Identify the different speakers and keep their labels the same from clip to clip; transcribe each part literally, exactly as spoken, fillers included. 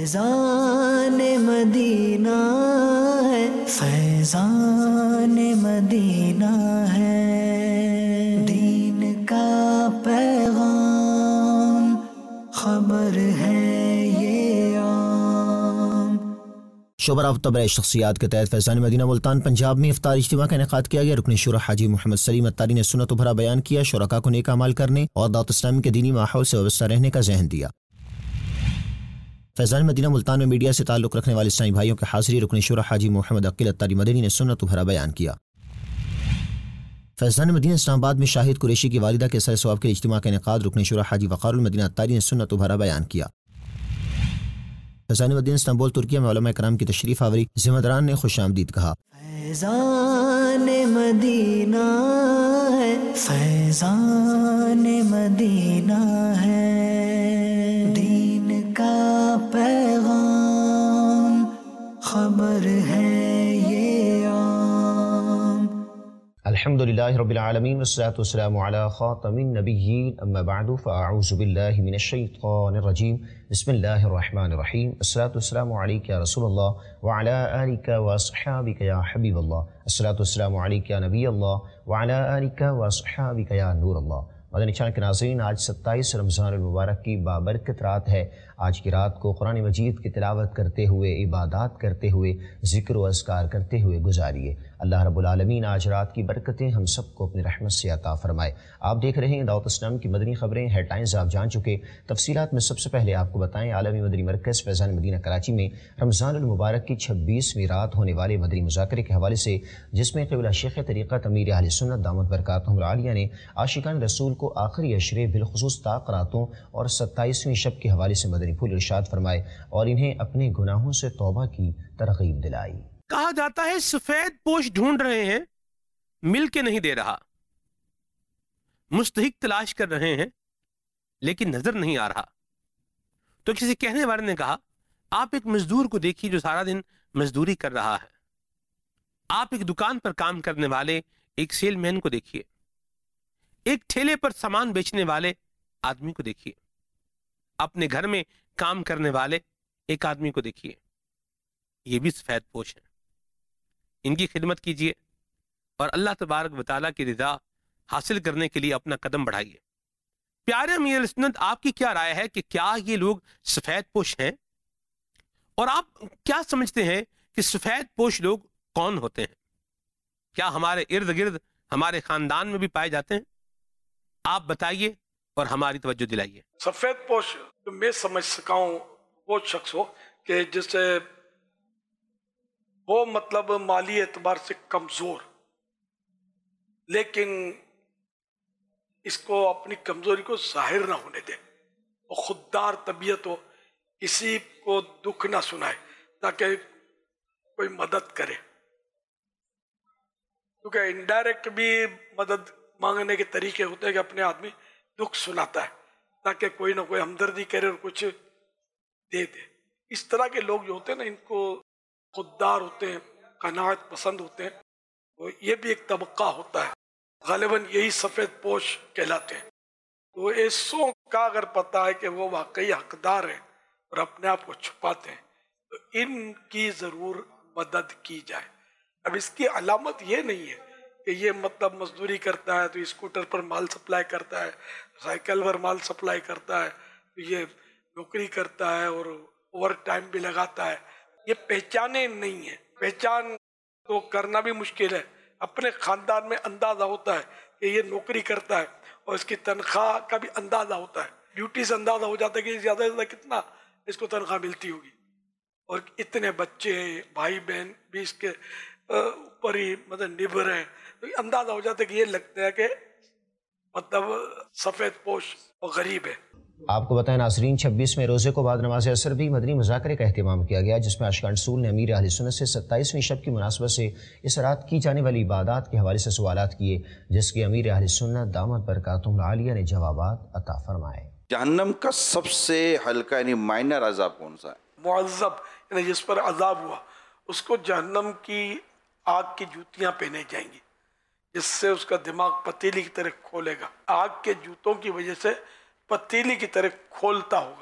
Speaker 1: فیضان مدینہ ہے، فیضان مدینہ ہے، دین کا پیغام خبر ہے یہ عام۔
Speaker 2: شعبہ رابطہ برائے شخصیات کے تحت فیضان مدینہ ملتان پنجاب میں افطار اجتماع کا انعقاد کیا گیا۔ رکن شورا حاجی محمد سلیم اتاری نے سنت و بھرا بیان کیا، شرکاء کو نیک اعمال کرنے اور دعوت اسلامی کے دینی ماحول سے وابستہ رہنے کا ذہن دیا۔ فیضان مدینہ ملتان میں میڈیا سے تعلق رکھنے والے اسلامی بھائیوں کی حاضری، رکن شورا حاجی محمد عقیل اتاری مدنی نے سنت و بھرا بیان کیا۔ فیضان مدینہ اسلام آباد میں شاہد قریشی کی والدہ کے اثر ثواب کے اجتماع کا انعقاد، رکن شورا حاجی وقار المدینہ اتاری نے سنت و بھرا بیان کیا۔ فیضان مدینہ استنبول ترکیہ میں علماء کرام کی تشریف آوری، ذمہ داران نے خوش آمدید کہا۔
Speaker 1: فیضان مدینہ ہے، فیضان مدینہ ہے، دین کا پیغام خبر ہے یہ عام۔
Speaker 2: الحمدللہ رب العالمین والصلاة والسلام علی خاتم النبیین، اما بعد فاعوذ باللہ من الشیطان الرجیم، بسم اللہ الرحمن الرحیم، الصلاة والسلام علیک یا رسول اللہ وعلی آلک واصحابک یا حبیب اللہ، الصلاة والسلام علیک یا نبی اللہ وعلی آلک واصحابک یا نور اللہ۔ مدنی چینل کے ناظرین، آج ستائیس رمضان المبارک کی بابرکت رات ہے۔ آج کی رات کو قرآن مجید کی تلاوت کرتے ہوئے، عبادات کرتے ہوئے، ذکر و اذکار کرتے ہوئے گزاریے۔ اللہ رب العالمین آج رات کی برکتیں ہم سب کو اپنی رحمت سے عطا فرمائے۔ آپ دیکھ رہے ہیں دعوت اسلام کی مدنی خبریں، ہیڈ لائنز آپ جان چکے، تفصیلات میں سب سے پہلے آپ کو بتائیں۔ عالمی مدنی مرکز فیضان مدینہ کراچی میں رمضان المبارک کی چھبیسویں رات ہونے والے مدنی مذاکرے کے حوالے سے، جس میں قبلہ شیخ طریقت امیر اہل سنت دامت برکاتہم العالیہ نے عاشقان رسول کو آخری عشرے بالخصوص طاق راتوں اور ستائیسویں شب کے حوالے سے مدنی پھول ارشاد فرمائے اور انہیں اپنے گناہوں سے توبہ کی ترغیب دلائی۔
Speaker 3: کہا جاتا ہے سفید پوش ڈھونڈ رہے ہیں، مل کے نہیں دے رہا، مستحق تلاش کر رہے ہیں لیکن نظر نہیں آ رہا۔ تو کسی کہنے والے نے کہا، آپ ایک مزدور کو دیکھیے جو سارا دن مزدوری کر رہا ہے، آپ ایک دکان پر کام کرنے والے ایک سیل مین کو دیکھیے، ایک ٹھیلے پر سامان بیچنے والے آدمی کو دیکھیے، اپنے گھر میں کام کرنے والے ایک آدمی کو دیکھیے، یہ بھی سفید پوش ہیں، ان کی خدمت کیجیے اور اللہ تبارک و تعالیٰ کی رضا حاصل کرنے کے لیے اپنا قدم بڑھائیے۔ پیارے امیر اہل سنت، آپ کی کیا رائے ہے کہ کیا یہ لوگ سفید پوش ہیں؟ اور آپ کیا سمجھتے ہیں کہ سفید پوش لوگ کون ہوتے ہیں؟ کیا ہمارے ارد گرد ہمارے خاندان میں بھی پائے جاتے ہیں؟ آپ بتائیے اور ہماری توجہ دلائیے۔
Speaker 4: سفید پوش میں سمجھ سکا ہوں وہ شخص ہو کہ جسے وہ مطلب مالی اعتبار سے کمزور، لیکن اس کو اپنی کمزوری کو ظاہر نہ ہونے دے، وہ خوددار طبیعت ہو، کسی کو دکھ نہ سنائے تاکہ کوئی مدد کرے، کیونکہ انڈائریکٹ بھی مدد مانگنے کے طریقے ہوتے ہیں کہ اپنے آدمی دکھ سناتا ہے تاکہ کوئی نہ کوئی ہمدردی کرے اور کچھ دے دے۔ اس طرح کے لوگ جو ہوتے ہیں نا، ان کو خوددار ہوتے ہیں، قناعت پسند ہوتے ہیں، تو یہ بھی ایک طبقہ ہوتا ہے، غالباً یہی سفید پوش کہلاتے ہیں۔ تو ایسوں کا اگر پتہ ہے کہ وہ واقعی حقدار ہیں اور اپنے آپ کو چھپاتے ہیں، تو ان کی ضرور مدد کی جائے۔ اب اس کی علامت یہ نہیں ہے کہ یہ مطلب مزدوری کرتا ہے تو اسکوٹر پر مال سپلائی کرتا ہے، سائیکل پر مال سپلائی کرتا ہے، تو یہ نوکری کرتا ہے اور اوور ٹائم بھی لگاتا ہے۔ یہ پہچانے نہیں ہیں، پہچان تو کرنا بھی مشکل ہے۔ اپنے خاندان میں اندازہ ہوتا ہے کہ یہ نوکری کرتا ہے اور اس کی تنخواہ کا بھی اندازہ ہوتا ہے، ڈیوٹی سے اندازہ ہو جاتا ہے کہ زیادہ سے زیادہ کتنا اس کو تنخواہ ملتی ہوگی، اور اتنے بچے ہیں، بھائی بہن بھی اس کے اوپر ہی مطلب نبھر ہیں، تو اندازہ ہو جاتا ہے کہ یہ لگتا ہے کہ مطلب سفید پوش اور غریب ہے۔
Speaker 2: آپ کو بتائیں ناظرین، چھبیسویں روزے کو بعد نماز عصر بھی مدنی مذاکرے کا اہتمام کیا گیا، جس میں عاشقان رسول نے امیر اہل سنت سے ستائیسویں شب کی مناسبت سے اس رات کی جانے والی عبادات کے حوالے سے سوالات کیے، جس کے امیر اہل سنت دامت برکاتہم العالیہ نے جوابات عطا فرمائے۔
Speaker 5: جہنم کا سب سے ہلکا یعنی مائنر عذاب کون سا ہے؟
Speaker 4: معذب یعنی جس پر عذاب ہوا، اس کو جہنم کی آگ کی جوتیاں پہنے جائیں گی، جس سے اس کا دماغ پتیلی کی طرح کھولے گا، آگ کے جوتوں کی وجہ سے پتیلی کی طرح کھولتا ہوگا،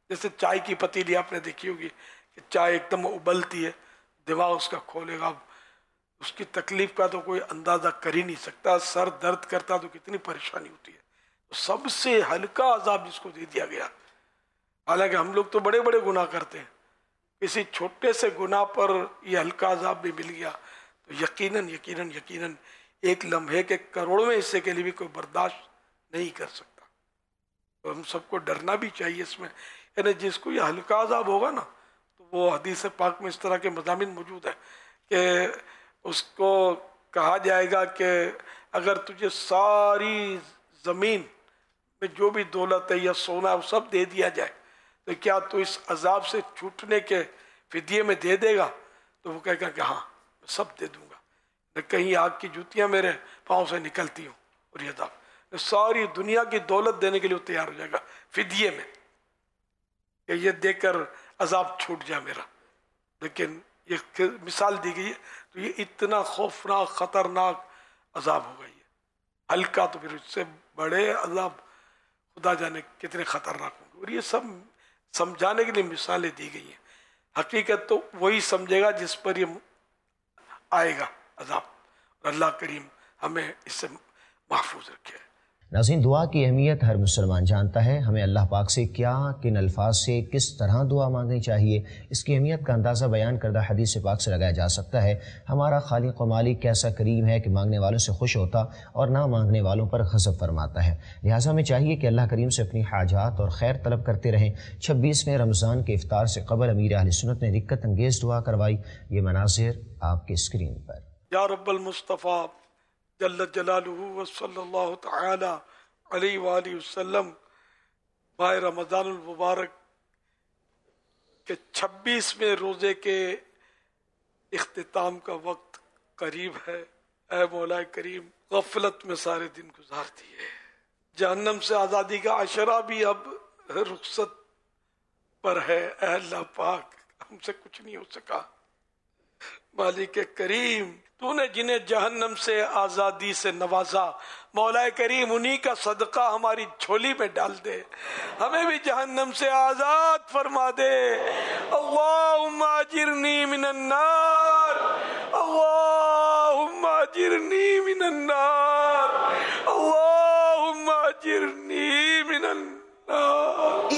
Speaker 4: جیسے چائے کی پتیلی آپ نے دیکھی ہوگی کہ چائے ایک دم ابلتی ہے، دماغ اس کا کھولے گا، اس کی تکلیف کا تو کوئی اندازہ کر ہی نہیں سکتا، سر درد کرتا تو کتنی پریشانی ہوتی ہے. سب سے ہلکا عذاب جس کو دے دیا گیا. حالانکہ ہم لوگ تو بڑے بڑے گناہ کرتے ہیں، کسی چھوٹے سے گناہ پر یہ ہلکا عذاب بھی مل گیا تو یقیناً یقیناً یقیناً ایک لمحے کے کروڑویں حصے کے لیے بھی کوئی برداشت نہیں کر سکتا. تو ہم سب کو ڈرنا بھی چاہیے اس میں. یعنی جس کو یہ ہلکا عذاب ہوگا نا، تو وہ حدیث پاک میں اس طرح کے مضامین موجود ہیں کہ اس کو کہا جائے گا کہ اگر تجھے ساری زمین میں جو بھی دولت ہے یا سونا ہے وہ سب دے دیا جائے تو کیا تو اس عذاب سے چھوٹنے کے فدیے میں دے دے گا؟ تو وہ کہے گا کہ ہاں میں سب دے دوں گا، کہیں آگ کی جوتیاں میرے پاؤں سے نکلتی ہوں اور یہ عذاب، ساری دنیا کی دولت دینے کے لیے وہ تیار ہو جائے گا فدیے میں کہ یہ دے کر عذاب چھوٹ جائے میرا. لیکن یہ مثال دی گئی ہے تو یہ اتنا خوفناک خطرناک عذاب ہوگا. یہ ہلکا تو پھر اس سے بڑے عذاب خدا جانے کتنے خطرناک ہوں گے. اور یہ سب سمجھانے کے لیے مثالیں دی گئی ہیں. حقیقت تو وہی سمجھے گا جس پر یہ آئے گا عذاب، اور اللہ کریم ہمیں اس سے محفوظ رکھے.
Speaker 2: ناظرین، دعا کی اہمیت ہر مسلمان جانتا ہے. ہمیں اللہ پاک سے کیا، کن الفاظ سے، کس طرح دعا مانگنی چاہیے، اس کی اہمیت کا اندازہ بیان کردہ حدیث پاک سے لگایا جا سکتا ہے. ہمارا خالق و مالک کیسا کریم ہے کہ مانگنے والوں سے خوش ہوتا اور نہ مانگنے والوں پر غضب فرماتا ہے. لہٰذا ہمیں چاہیے کہ اللہ کریم سے اپنی حاجات اور خیر طلب کرتے رہیں. چھبیسویں رمضان کے افطار سے قبل امیر اہل سنت نے دقت انگیز دعا کروائی. یہ مناظر آپ کے اسکرین پر.
Speaker 4: یا رب المصطفیٰ جل جلالہ وصلی اللہ تعالی علیہ وآلہ وسلم، ماہ رمضان المبارک کے چھبیسویں روزے کے اختتام کا وقت قریب ہے. اے مولا کریم، غفلت میں سارے دن گزار دیے، جہنم سے آزادی کا عشرہ بھی اب رخصت پر ہے. اے اللہ پاک، ہم سے کچھ نہیں ہو سکا. مالک کریم، تو نے جنہیں جہنم سے آزادی سے نوازا، مولا کریم انہی کا صدقہ ہماری جھولی میں ڈال دے، ہمیں بھی جہنم سے آزاد فرما دے. اللہم اجرنی من النار، اللہم اجرنی من النار، اللہم اجرنی من النار.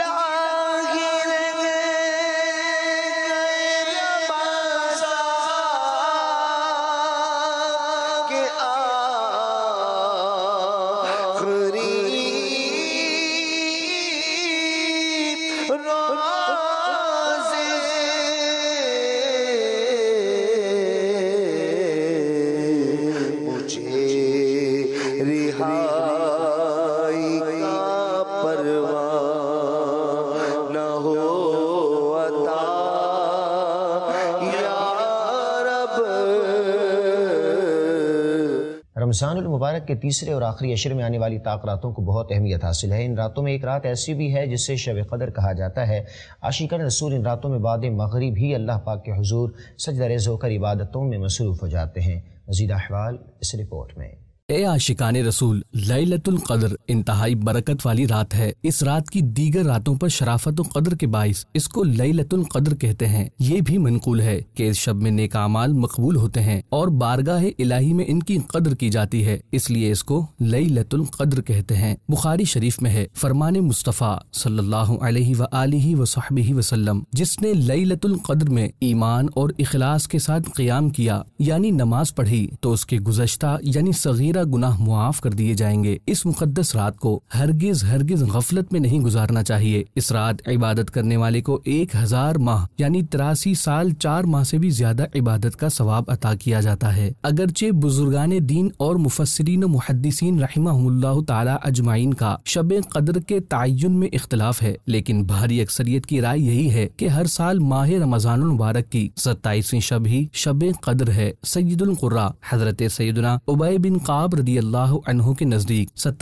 Speaker 2: رمضان المبارک کے تیسرے اور آخری عشر میں آنے والی طاق راتوں کو بہت اہمیت حاصل ہے. ان راتوں میں ایک رات ایسی بھی ہے جسے شب قدر کہا جاتا ہے. عاشقان رسول ان راتوں میں بعد مغرب ہی اللہ پاک کے حضور سجدہ ریز ہو کر عبادتوں میں مصروف ہو جاتے ہیں. مزید احوال اس رپورٹ میں.
Speaker 6: اے عاشقان رسول، لیلۃ القدر انتہائی برکت والی رات ہے. اس رات کی دیگر راتوں پر شرافت و قدر کے باعث اس کو لیلۃ القدر کہتے ہیں. یہ بھی منقول ہے کہ اس شب میں نیک اعمال مقبول ہوتے ہیں اور بارگاہ الہی میں ان کی قدر کی جاتی ہے، اس لیے اس کو لیلۃ القدر کہتے ہیں. بخاری شریف میں ہے، فرمان مصطفیٰ صلی اللہ علیہ وآلہ وصحبہ وسلم، جس نے لیلۃ القدر میں ایمان اور اخلاص کے ساتھ قیام کیا یعنی نماز پڑھی تو اس کے گزشتہ یعنی صغیر گناہ معاف کر دیے جائیں گے. اس مقدس رات کو ہرگز ہرگز غفلت میں نہیں گزارنا چاہیے. اس رات عبادت کرنے والے کو ایک ہزار ماہ یعنی تراسی سال چار ماہ سے بھی زیادہ عبادت کا ثواب عطا کیا جاتا ہے. اگرچہ بزرگان دین اور مفسرین و محدثین رحمہم اللہ تعالی اجمعین کا شب قدر کے تعین میں اختلاف ہے، لیکن بھاری اکثریت کی رائے یہی ہے کہ ہر سال ماہ رمضان المبارک کی ستائیسویں شب ہی شب قدر ہے. سید القراء حضرت سیدنا ابی بن قعب رضی اللہ عنہ کے نزدیک ستائیسویں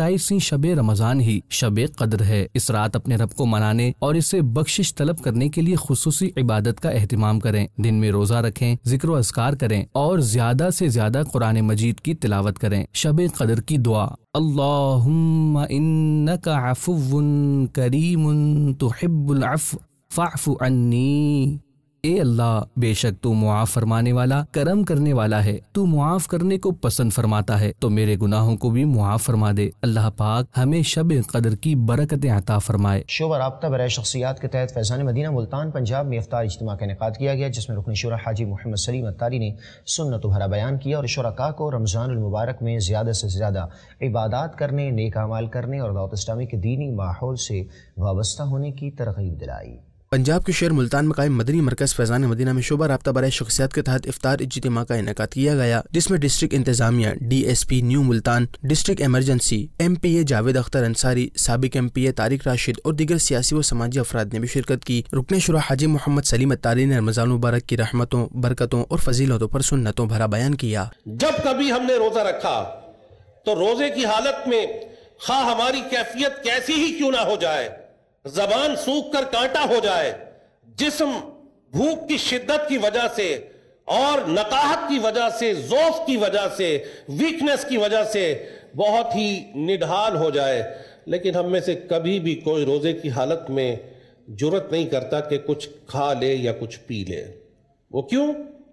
Speaker 6: شب رمضان ہی شب قدر ہے۔ اس رات اپنے رب کو منانے اور اس سے بخشش طلب کرنے کے لیے خصوصی عبادت کا اہتمام کریں، دن میں روزہ رکھیں، ذکر و اذکار کریں اور زیادہ سے زیادہ قرآن مجید کی تلاوت کریں۔ شب قدر کی دعا: اللہم انک عفو کریم تحب العفو فاعف عنی۔ اے اللہ، بے شک تو معاف فرمانے والا، کرم کرنے والا ہے، تو معاف کرنے کو پسند فرماتا ہے، تو میرے گناہوں کو بھی معاف فرما دے۔ اللہ پاک ہمیں شب قدر کی برکتیں عطا فرمائے۔
Speaker 2: شعبہ رابطہ برائے شخصیات کے تحت فیضان مدینہ ملتان پنجاب میں افطار اجتماع کا انعقاد کیا گیا، جس میں رکن شورا حاجی محمد سلیم اتاری نے سنت و بھرا بیان کیا اور شرکاء کو رمضان المبارک میں زیادہ سے زیادہ عبادات کرنے، نیک اعمال کرنے اور دعوت اسلامی کے دینی ماحول سے وابستہ ہونے کی ترغیب دلائی۔
Speaker 7: پنجاب کے شہر ملتان میں قائم مدنی مرکز فیضان مدینہ میں شعبہ رابطہ برائے شخصیات کے تحت افطار اجتماع کا انعقاد کیا گیا، جس میں ڈسٹرکٹ انتظامیہ، D S P new Multan, district emergency, M P A Javed Akhtar Ansari, سابق M P A Tariq Rashid اور دیگر سیاسی و سماجی افراد نے بھی شرکت کی۔ رکن شورا حاجی محمد سلیم اتاری نے رمضان مبارک کی رحمتوں، برکتوں اور فضیلتوں پر سنتوں بھرا بیان کیا۔
Speaker 8: جب کبھی ہم نے روزہ رکھا تو روزے کی حالت میں خواہ ہماری کیفیت کیسی ہی کیوں نہ ہو جائے، زبان سوکھ کر کانٹا ہو جائے، جسم بھوک کی شدت کی وجہ سے اور نقاہت کی وجہ سے، ضعف کی وجہ سے، ویکنس کی وجہ سے بہت ہی نڈھال ہو جائے، لیکن ہم میں سے کبھی بھی کوئی روزے کی حالت میں جرت نہیں کرتا کہ کچھ کھا لے یا کچھ پی لے۔ وہ کیوں؟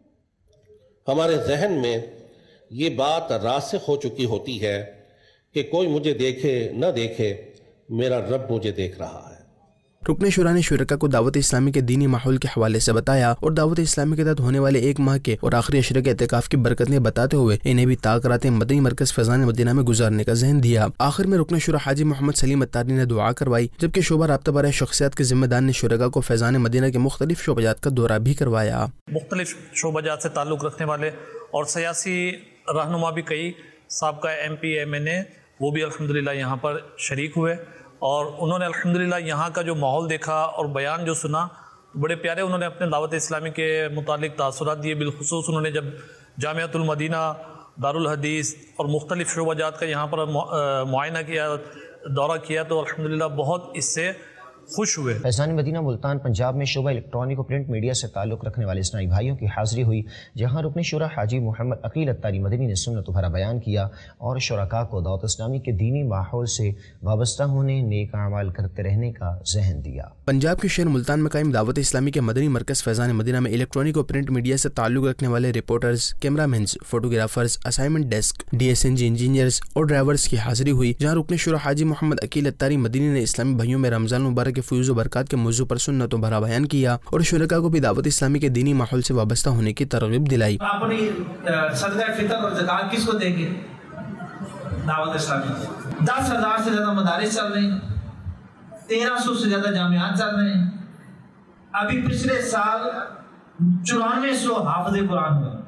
Speaker 8: ہمارے ذہن میں یہ بات راسخ ہو چکی ہوتی ہے کہ کوئی مجھے دیکھے نہ دیکھے، میرا رب مجھے دیکھ رہا ہے۔
Speaker 7: رکن شورا نے شرکاء کو دعوت اسلامی کے دینی ماحول کے حوالے سے بتایا اور دعوت اسلامی کے تحت ہونے والے ایک ماہ کے اور آخری عشرے کے اعتکاف کی برکتیں بتاتے ہوئے انہیں بھی طاق راتیں مدنی مرکز فیضان مدینہ میں گزارنے کا ذہن دیا۔ آخر میں رکن شورا حاجی محمد سلیم اتاری نے دعا کروائی، جبکہ شعبہ رابطہ برائے شخصیات کے ذمہ دار نے شرکاء کو فیضان مدینہ کے مختلف شعبہ جات کا دورہ بھی کروایا۔
Speaker 9: مختلف شعبہ جات سے تعلق رکھنے والے اور سیاسی رہنما بھی کئی سابقہ M P M N A وہ بھی الحمدللہ یہاں پر شریک ہوئے اور انہوں نے الحمدللہ یہاں کا جو ماحول دیکھا اور بیان جو سنا بڑے پیارے، انہوں نے اپنے دعوت اسلامی کے متعلق تاثرات دیے۔ بالخصوص انہوں نے جب جامعۃ المدینہ، دارالحدیث اور مختلف شعبہ جات کا یہاں پر معائنہ کیا، دورہ کیا، تو الحمدللہ بہت اس سے خوش ہوئے۔
Speaker 2: فیضان مدینہ ملتان پنجاب میں شعبہ الیکٹرانک و پرنٹ میڈیا سے تعلق رکھنے والے اسلامی بھائیوں کی حاضری ہوئی، جہاں رکن شورا حاجی محمد عقیل اتاری مدنی نے سنت و بھرا بیان کیا اور شرکاء کو دعوت اسلامی کے دینی ماحول سے وابستہ ہونے، نیک اعمال کرتے رہنے کا ذہن دیا۔
Speaker 7: پنجاب کے شہر ملتان میں قائم دعوت اسلامی کے مدنی مرکز فیضان مدینہ میں الیکٹرانک و پرنٹ میڈیا سے تعلق رکھنے والے reporters, camera mens, photographers, assignment desk, D S N G engineers اور ڈرائیورز کی حاضری ہوئی، جہاں رکن شورا حاجی محمد عقیل اتاری مدنی نے اسلامی بھائیوں میں رمضان مبارک کے فیوز و برکات کے موضوع پر سنتوں بھرا بیان کیا اور شرکاء کو بھی دعوت اسلامی کے دینی ماحول سے وابستہ ہونے کی ترغیب دلائی۔
Speaker 10: اپنی صدقہ فطر اور زکوٰۃ کس کو دیں گے؟ دعوت اسلامی۔ دس ہزار سے زیادہ مدارس چل رہے ہیں، تیرہ سو سے زیادہ جامعات چل رہے ہیں۔ ابھی پچھلے سال چورانوے سو حافظ قرآن ہوئے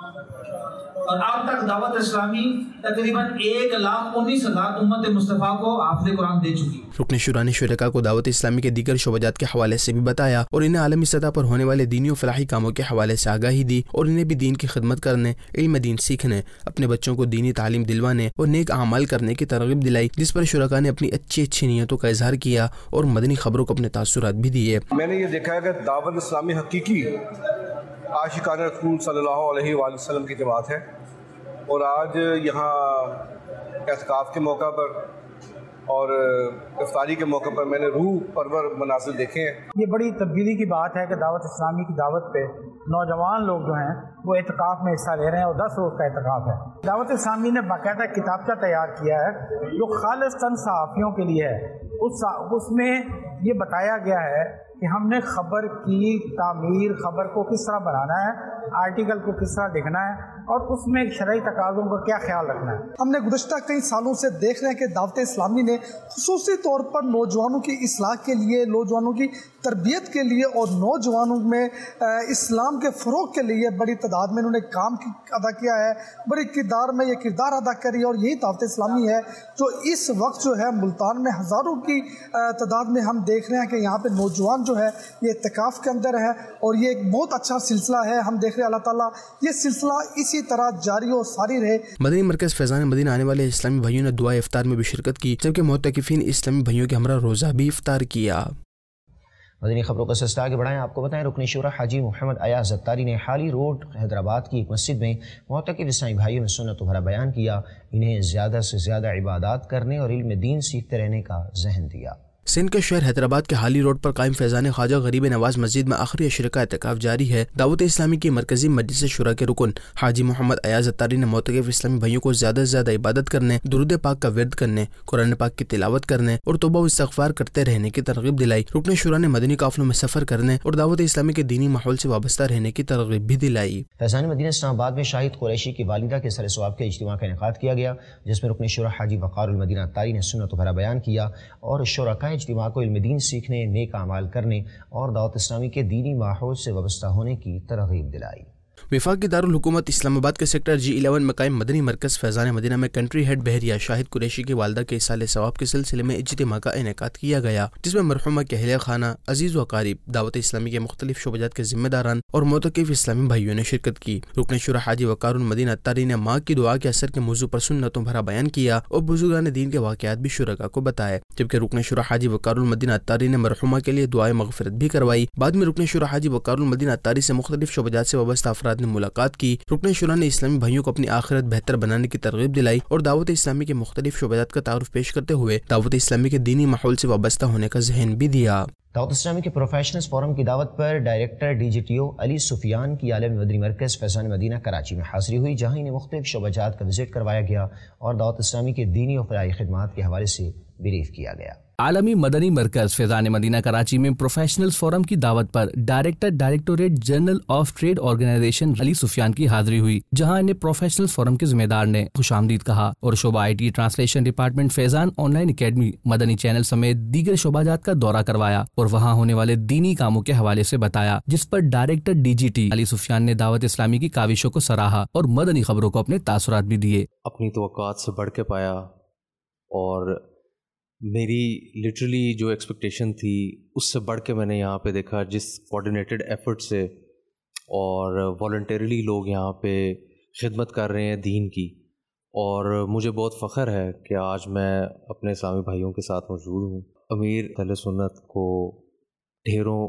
Speaker 10: اور اب تک دعوت اسلامی تقریباً ایک لاکھ انیس ہزار امت مصطفیٰ کو حافظ قرآن دے چکی۔
Speaker 7: رکن شورا نے شرکاء کو دعوت اسلامی کے دیگر شعبہ جات کے حوالے سے بھی بتایا اور انہیں عالمی سطح پر ہونے والے دینی و فلاحی کاموں کے حوالے سے آگاہی دی اور انہیں بھی دین کی خدمت کرنے، علم دین سیکھنے، اپنے بچوں کو دینی تعلیم دلوانے اور نیک اعمال کرنے کی ترغیب دلائی، جس پر شرکاء نے اپنی اچھی اچھی نیتوں کا اظہار کیا اور مدنی خبروں کو اپنے تاثرات بھی دیے۔
Speaker 11: میں نے یہ دیکھا ہے کہ دعوت اسلامی حقیقی عاشقان رسول صلی اللہ علیہ وآلہ وسلم کی جماعت ہے، اور آج یہاں اعتکاف کے موقع پر اور افطاری کے موقع پر میں نے روح پرور مناظر دیکھے ہیں۔
Speaker 12: یہ بڑی تبدیلی کی بات ہے کہ دعوت اسلامی کی دعوت پہ نوجوان لوگ جو ہیں وہ اعتکاف میں حصہ لے رہے ہیں اور دس روز کا اعتکاف ہے۔ دعوت اسلامی نے باقاعدہ کتابچہ تیار کیا ہے جو خالصتاً صحافیوں کے لیے ہے۔ اس اس میں یہ بتایا گیا ہے کہ ہم نے خبر کی تعمیر، خبر کو کس طرح بنانا ہے، آرٹیکل کو کس طرح لکھنا ہے اور اس میں شرعی تقاضوں کا کیا خیال رکھنا ہے۔
Speaker 13: ہم نے گزشتہ کئی سالوں سے دیکھ رہے ہیں کہ دعوت اسلامی نے خصوصی طور پر نوجوانوں کی اصلاح کے لیے، نوجوانوں کی تربیت کے لیے اور نوجوانوں میں اسلام کے فروغ کے لیے بڑی تعداد میں انہوں نے کام ادا کیا ہے، بڑی کردار میں یہ کردار ادا کری، اور یہی دعوت اسلامی ہے جو اس وقت جو ہے ملتان میں ہزاروں کی تعداد میں ہم دیکھ رہے ہیں کہ یہاں پہ نوجوان جو ہے یہ اعتکاف کے اندر ہے، اور یہ ایک بہت اچھا سلسلہ ہے۔ ہم دیکھ رہے ہیں دیکھ رہے ہیں، اللہ تعالیٰ یہ سلسلہ اسی طرح جاری و ساری رہے۔
Speaker 7: مدنی مرکز فیضان مدینہ آنے والے اسلامی بھائیوں نے دعا افطار میں بھی شرکت کی، جبکہ معتکفین اسلامی بھائیوں کے ہمراہ روزہ بھی افطار کیا۔
Speaker 2: مدنی خبروں کا سلسلہ آگے بڑھائیں، آپ کو بتائیں رکن شورا حاجی محمد ایاز اتاری نے حالی روڈ حیدرآباد کی ایک مسجد میں معتکف اسلامی بھائیوں میں سنت بھرا بیان کیا، انہیں زیادہ سے زیادہ عبادات کرنے اور علم دین سیکھتے رہنے کا ذہن دیا۔
Speaker 7: سندھ کے شہر حیدرآباد کے حالی روڈ پر قائم فیضان خواجہ غریب نواز مسجد میں آخری عشرہ کا اعتکاف جاری ہے۔ دعوت اسلامی کی مرکزی مجلس شورا کے رکن حاجی محمد ایاز اتاری نے معتکف اسلامی بھائیوں کو زیادہ سے زیادہ عبادت کرنے، درود پاک کا ورد کرنے، قرآن پاک کی تلاوت کرنے اور توبہ و استغفار کرتے رہنے کی ترغیب دلائی۔ رکن شورا نے مدنی قافلوں میں سفر کرنے اور دعوت اسلامی کے دینی ماحول سے وابستہ رہنے کی ترغیب بھی دلائی۔
Speaker 2: فیضان مدینہ اسلام آباد میں شاہد قریشی کی والدہ کے سر ثواب کے اجتماع کا انعقاد کیا گیا، جس میں رکن شورا حاجی وقار المدینہ اتاری نے سنت بھرا بیان کیا اور شرکاء اجتماع کو علم دین سیکھنے، نیک اعمال کرنے اور دعوت اسلامی کے دینی ماحول سے وابستہ ہونے کی ترغیب دلائی۔
Speaker 7: وفاقی دارالحکومت اسلام آباد کے سیکٹر جی الیون میں قائم مدنی مرکز فیضان مدینہ میں کنٹری ہیڈ بحریہ شاہد قریشی کی والدہ کے اصال ثواب کے سلسلے میں اجتماع کا انعقاد کیا گیا، جس میں مرحومہ کے اہلیہ خانہ، عزیز و اقارب، دعوت اسلامی کے مختلف شعبات کے ذمہ داران اور معتکف اسلامی بھائیوں نے شرکت کی۔ رکن شورا حاجی وقار المدینہ اتاری نے ماں کی دعا کے اثر کے موضوع پر سنتوں بھرا بیان کیا اور بزرگان دین کے واقعات بھی شرکاء کو بتائے، جبکہ رکن شورا حاجی وقار المدینہ اتاری نے مرحومہ کے لیے دعائے مغفرت بھی کروائی۔ بعد میں رکن شورا حاجی وقار المدینہ اتاری سے مختلف شعبات سے وابستہ افراد نے ملاقات کی۔ رکن شورا نے اسلامی بھائیوں کو اپنی آخرت بہتر بنانے کی ترغیب دلائی اور دعوت اسلامی کے مختلف شعبات کا تعارف پیش کرتے ہوئے دعوت اسلامی کے دینی ماحول سے وابستہ ہونے کا ذہن بھی دیا۔
Speaker 2: دعوت اسلامی کے پروفیشنلز فورم کی دعوت پر director D G T O Ali Sufyan کی عالمی مدنی مرکز فیضان مدینہ کراچی میں حاضری ہوئی، جہاں انہیں مختلف شعبات کا وزٹ کروایا گیا اور دعوت اسلامی کے دینی اور فلاحی خدمات کے حوالے سے بریف کیا گیا۔
Speaker 6: عالمی مدنی مرکز فیضان مدینہ کراچی میں پروفیشنلز فورم کی دعوت پر director directorate general of trade organisation Ali Sufyan کی حاضری ہوئی، جہاں انہیں پروفیشنلز فورم کے ذمہ دار نے خوش آمدید کہا اور شعبہ I T translation department Faizan online academy Madani channel سمیت دیگر شعبات کا دورہ کروایا اور وہاں ہونے والے دینی کاموں کے حوالے سے بتایا، جس پر director D G T Ali Sufyan نے دعوت اسلامی کی کاوشوں کو سراہا اور مدنی خبروں کو اپنے تاثرات بھی دیے۔
Speaker 14: اپنی توقعات سے بڑھ کے پایا اور میری لٹرلی جو ایکسپیکٹیشن تھی اس سے بڑھ کے میں نے یہاں پہ دیکھا، جس کوآرڈینیٹڈ ایفرٹ سے اور والنٹیرلی لوگ یہاں پہ خدمت کر رہے ہیں دین کی، اور مجھے بہت فخر ہے کہ آج میں اپنے اسلامی بھائیوں کے ساتھ موجود ہوں۔ امیر اہل سنت کو ڈھیروں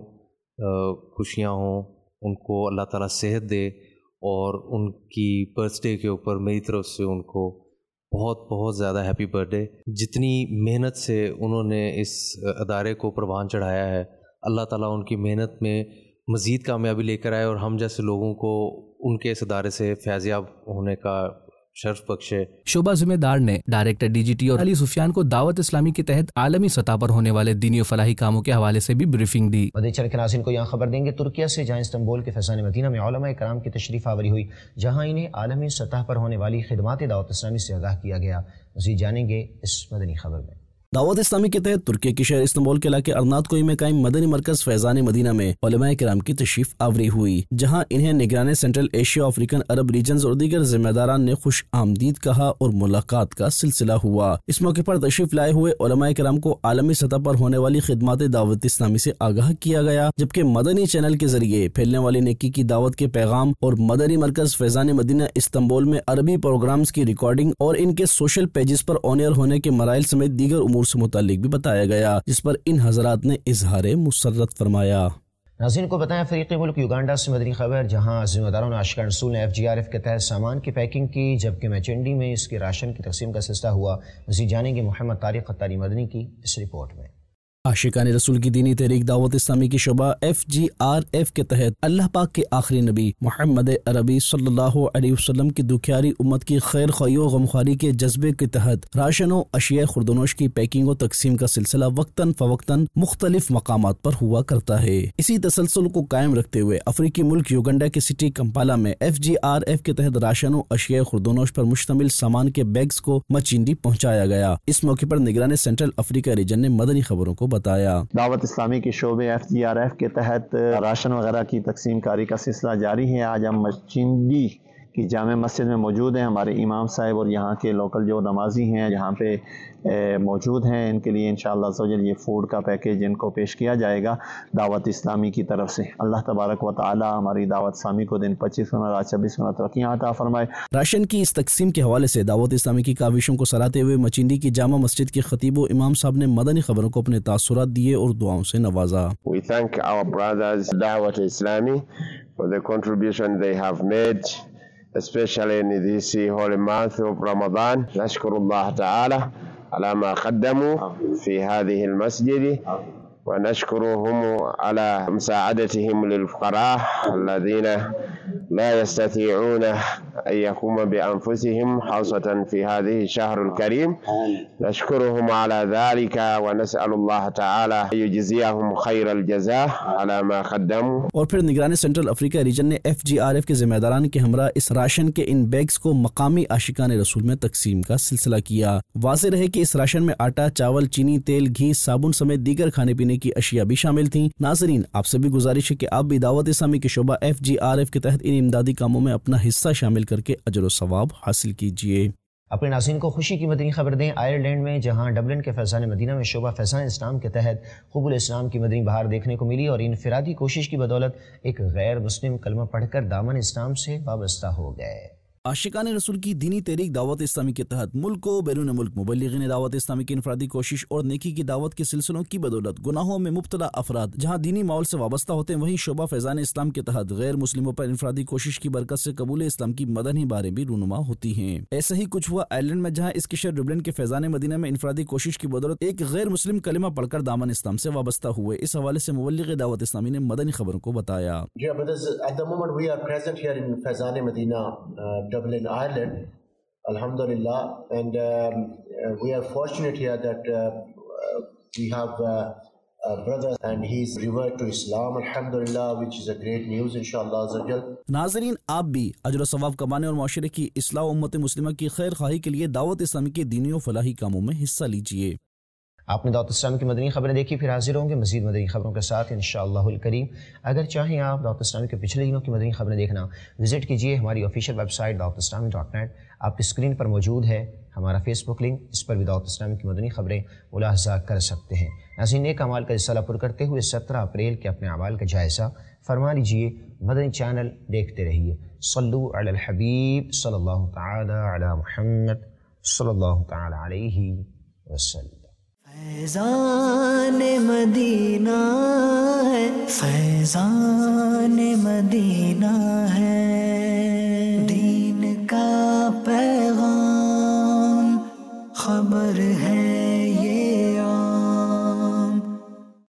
Speaker 14: خوشیاں ہوں، ان کو اللہ تعالیٰ صحت دے، اور ان کی برتھ ڈے کے اوپر میری طرف سے ان کو بہت بہت زیادہ ہیپی برتھ ڈے۔ جتنی محنت سے انہوں نے اس ادارے کو پروان چڑھایا ہے، اللہ تعالیٰ ان کی محنت میں مزید کامیابی لے کر آئے اور ہم جیسے لوگوں کو ان کے اس ادارے سے فیض یاب ہونے کا شرف بخشے۔
Speaker 6: شعبہ ذمہ دار نے ڈائریکٹر ڈی جی ٹی اور علی سفیان کو دعوت اسلامی کے تحت عالمی سطح پر ہونے والے دینی و فلاحی کاموں کے حوالے سے بھی بریفنگ دی۔
Speaker 2: مدنی چینل کے ناظرین کو یہاں خبر دیں گے ترکیہ سے، جہاں استنبول کے فیضان مدینہ میں علماء کرام کی تشریف آوری ہوئی، جہاں انہیں عالمی سطح پر ہونے والی خدمات دعوت اسلامی سے آگاہ کیا گیا۔ مزید جانیں گے اس مدنی خبر میں۔
Speaker 15: دعوت اسلامی کے تحت ترکیہ کے شہر استنبول کے علاقے ارنات کوئی میں قائم مدنی مرکز فیضان مدینہ میں علماء کرام کی تشریف آوری ہوئی، جہاں انہیں نگران سینٹرل ایشیا، افریقن عرب ریجنز اور دیگر ذمہ داران نے خوش آمدید کہا اور ملاقات کا سلسلہ ہوا۔ اس موقع پر تشریف لائے ہوئے علماء کرام کو عالمی سطح پر ہونے والی خدمات دعوت اسلامی سے آگاہ کیا گیا، جبکہ مدنی چینل کے ذریعے پھیلنے والی نیکی کی دعوت کے پیغام اور مدنی مرکز فیضان مدینہ استنبول میں عربی پروگرامز کی ریکارڈنگ اور ان کے سوشل پیجز پر آن ایئر ہونے کے مراحل سمیت دیگر امور سے متعلق بھی بتایا گیا، جس پر ان حضرات نے اظہار مسرت فرمایا۔
Speaker 2: ناظرین کو بتائیں افریقی ملک یوگانڈا سے مدنی خبر، جہاں ذمہ داروں نے عاشقان رسول نے ایف جی آر ایف کے تحت سامان کی پیکنگ کی، جبکہ میچنڈی میں اس کے راشن کی تقسیم کا سلسلہ ہوا۔ مزید جانیں گے محمد طارق قطاری مدنی کی اس رپورٹ میں۔
Speaker 15: عاشقان رسول کی دینی تحریک دعوت اسلامی کی شعبہ ایف جی آر ایف کے تحت اللہ پاک کے آخری نبی محمد عربی صلی اللہ علیہ وسلم کی دکھیاری امت کی خیر خواہی و غمخواری کے جذبے کے تحت راشن و اشیاء خوردونوش کی پیکنگ و تقسیم کا سلسلہ وقتاً فوقتاً مختلف مقامات پر ہوا کرتا ہے۔ اسی تسلسل کو قائم رکھتے ہوئے افریقی ملک یوگنڈا کے سٹی کمپالا میں ایف جی آر ایف کے تحت راشن و اشیاء خوردونوش پر مشتمل سامان کے بیگز کو مچینڈی پہنچایا گیا۔ اس موقع پر نگران سینٹرل افریقہ ریجن نے مدنی خبروں کو بتایا۔
Speaker 16: دعوت اسلامی کے شعبے ایف جی آر ایف کے تحت راشن وغیرہ کی تقسیم کاری کا سلسلہ جاری ہے۔ آج ہم مچینڈی کی جامع مسجد میں موجود ہیں. ہمارے امام صاحب اور یہاں کے لوکل جو نمازی ہیں یہاں پہ موجود ہیں. ان کے لیے انشاءاللہ عز و جل یہ فوڈ کا پیکیج ان کو پیش کیا جائے گا دعوت اسلامی کی طرف سے. اللہ تبارک و تعالی ہماری دعوت اسلامی کو دن پچیس گنا رات چھبیس گنا ترقیاں عطا فرمائے.
Speaker 15: راشن کی اس تقسیم کے حوالے سے دعوت اسلامی کی کاوشوں کو سراہتے ہوئے مچینڈی کی جامع مسجد کے خطیب و امام صاحب نے مدنی خبروں کو اپنے تاثرات دیے اور دعاؤں سے نوازا.
Speaker 17: We thank our brothers Dawat Islami for the contribution they have made, especially in this holy month of Ramadan. نشكر الله تعالى على ما قدموا في هذه المسجد ونشكرهم على مساعدتهم للفقراء الذين لا يستطيعون أن يقوموا بأنفسهم خاصة في هذه الشهر الكريم. نشكرهم على ذلك ونسأل الله تعالى أن يجزيهم خير الجزاء على ما قدموا.
Speaker 15: اور پھر نگران سینٹرل افریقہ ریجن نے ایف جی آر ایف کے ذمہ داران کے ہمراہ اس راشن کے ان بیگز کو مقامی عاشقان رسول میں تقسیم کا سلسلہ کیا. واضح رہے کہ اس راشن میں آٹا، چاول، چینی، تیل، گھی، صابن سمیت دیگر کھانے پینے کی اشیاء بھی شامل تھیں. ناظرین، آپ سے بھی گزارش ہے کہ آپ بھی دعوت اسلامی کے شعبہ ایف جی آر ایف کے تحت ان امدادی کاموں میں اپنا حصہ شامل کر کے اجر و ثواب حاصل کیجیے.
Speaker 2: اپنے ناظرین کو خوشی کی مدنی خبر دیں. آئرلینڈ میں جہاں ڈبلن کے فیضان مدینہ میں شعبہ فیضان اسلام کے تحت قبول اسلام کی مدنی بہار دیکھنے کو ملی اور انفرادی کوشش کی بدولت ایک غیر مسلم کلمہ پڑھ کر دامن اسلام سے وابستہ ہو گئے.
Speaker 15: عاشقان رسول کی دینی تحریک دعوت اسلامی کے تحت ملک و بیرون ملک مبلغین دعوت اسلامی کی انفرادی کوشش اور نیکی کی دعوت کے سلسلوں کی بدولت گناہوں میں مبتلا افراد جہاں دینی ماحول سے وابستہ ہوتے ہیں، وہیں شعبہ فیضان اسلام کے تحت غیر مسلموں پر انفرادی کوشش کی برکت سے قبول اسلام کی مدنی باریں بھی رونما ہوتی ہیں. ایسا ہی کچھ ہوا آئرلینڈ میں، جہاں اس کے شہر ڈبلن کے فیضان مدینہ میں انفرادی کوشش کی بدولت ایک غیر مسلم کلمہ پڑھ کر دامن اسلام سے وابستہ ہوئے. اس حوالے سے مبلغ دعوت اسلامی نے مدنی خبروں کو بتایا.
Speaker 18: Alhamdulillah, and um, uh, we are fortunate here that uh, uh, we have uh, a brother and he's reverted to Islam, Alhamdulillah, which is a great news, inshallah azawajal.
Speaker 15: ناظرین، آپ بھی اجر و ثواب کمانے اور معاشرے کی اصلاح و امت مسلمہ کی خیر خواہی کے لیے دعوت اسلامی کے دینی و فلاحی کاموں میں حصہ لیجیے.
Speaker 2: آپ نے دعوت اسلامی کی مدنی خبریں دیکھی، پھر حاضر ہوں گے مزید مدنی خبروں کے ساتھ انشاءاللہ الکریم. اگر چاہیں آپ دعوت اسلامی کے پچھلے دنوں کی مدنی خبریں دیکھنا، وزٹ کیجیے ہماری آفیشیل ویب سائٹ دعوت اسلامی ڈاٹ نیٹ. آپ کی اسکرین پر موجود ہے ہمارا فیس بک لنک، اس پر بھی دعوت اسلامی کی مدنی خبریں ملاحظہ کر سکتے ہیں. ناظرین، نیک اعمال کا رسالہ پر کرتے ہوئے سترہ اپریل کے اپنے اعمال کا جائزہ فرما لیجیے. مدنی چینل دیکھتے رہیے. صلو علی الحبیب صلی اللہ تعالی علی محمد صلی اللہ تعالی علیہ وسلم.
Speaker 1: فیضان مدینہ ہے، فیضان مدینہ ہے.